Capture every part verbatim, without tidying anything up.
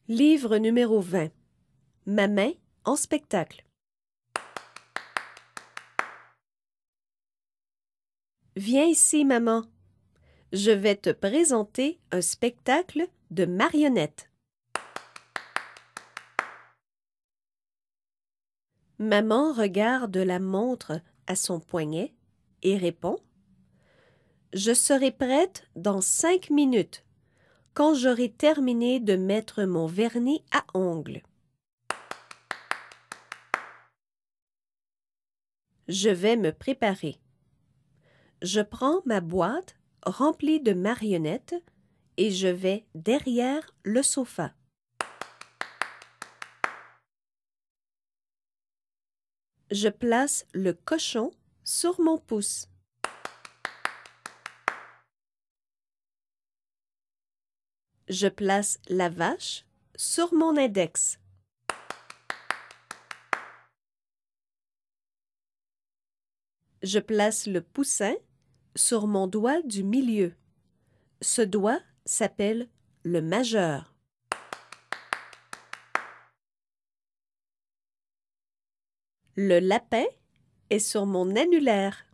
Livre numéro vingt. Ma main en spectacle. Viens ici, maman. Je vais te présenter un spectacle de marionnettes. Maman regarde la montre à son poignet et répond: Je serai prête dans cinq minutes, quand j'aurai terminé de mettre mon vernis à ongles. Je vais me préparer. Je prends ma boîte remplie de marionnettes et je vais derrière le sofa. Je place le cochon sur mon pouce. Je place la vache sur mon index. Je place le poussin sur mon doigt du milieu. Ce doigt s'appelle le majeur. Le lapin est sur mon annulaire.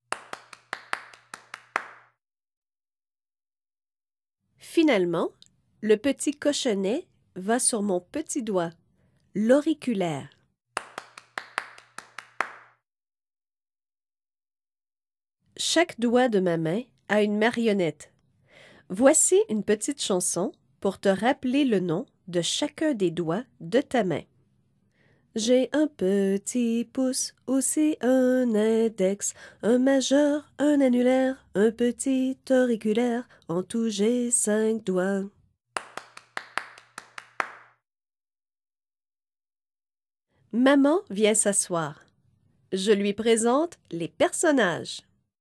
Finalement, le petit cochonnet va sur mon petit doigt, l'auriculaire. Chaque doigt de ma main a une marionnette. Voici une petite chanson pour te rappeler le nom de chacun des doigts de ta main. J'ai un petit pouce, aussi un index, un majeur, un annulaire, un petit auriculaire, en tout j'ai cinq doigts. Maman vient s'asseoir. Je lui présente les personnages.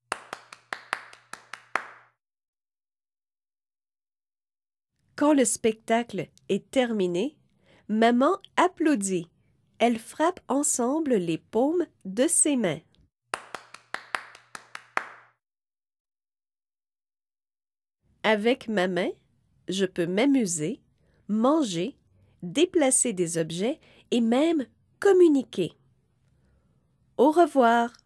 Quand le spectacle est terminé, maman applaudit. Elles frappent ensemble les paumes de ses mains. Avec ma main, je peux m'amuser, manger, déplacer des objets et même communiquer. Au revoir!